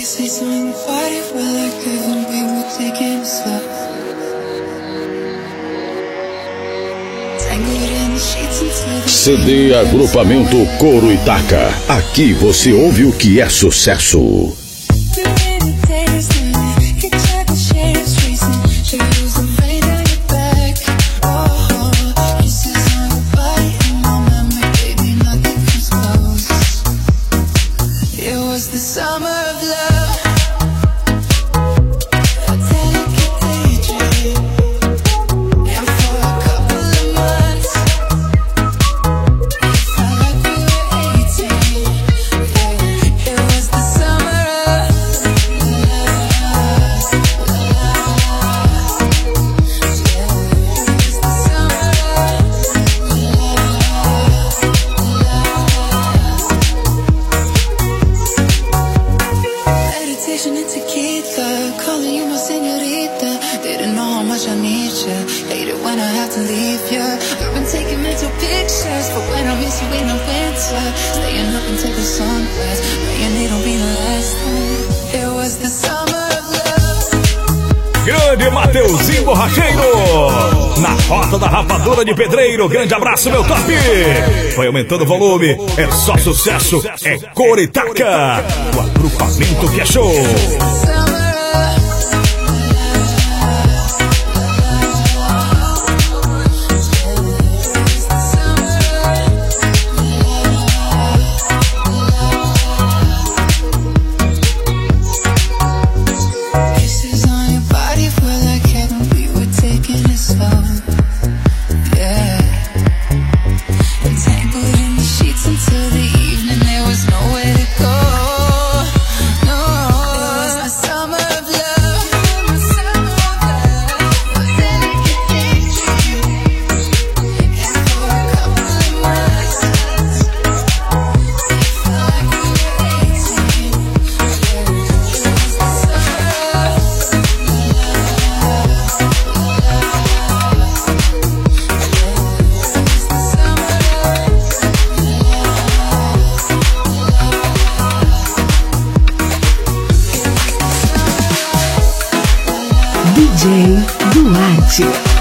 CD Agrupamento Coro Itaca. Aqui você ouve o que é sucesso. Grande Mateuzinho Borracheiro, na Rota da Rapadura de Pedreiro. Grande abraço, meu top. Vai aumentando o volume, é só sucesso, é Coro Itaca, o agrupamento que é show. DJ Duarte.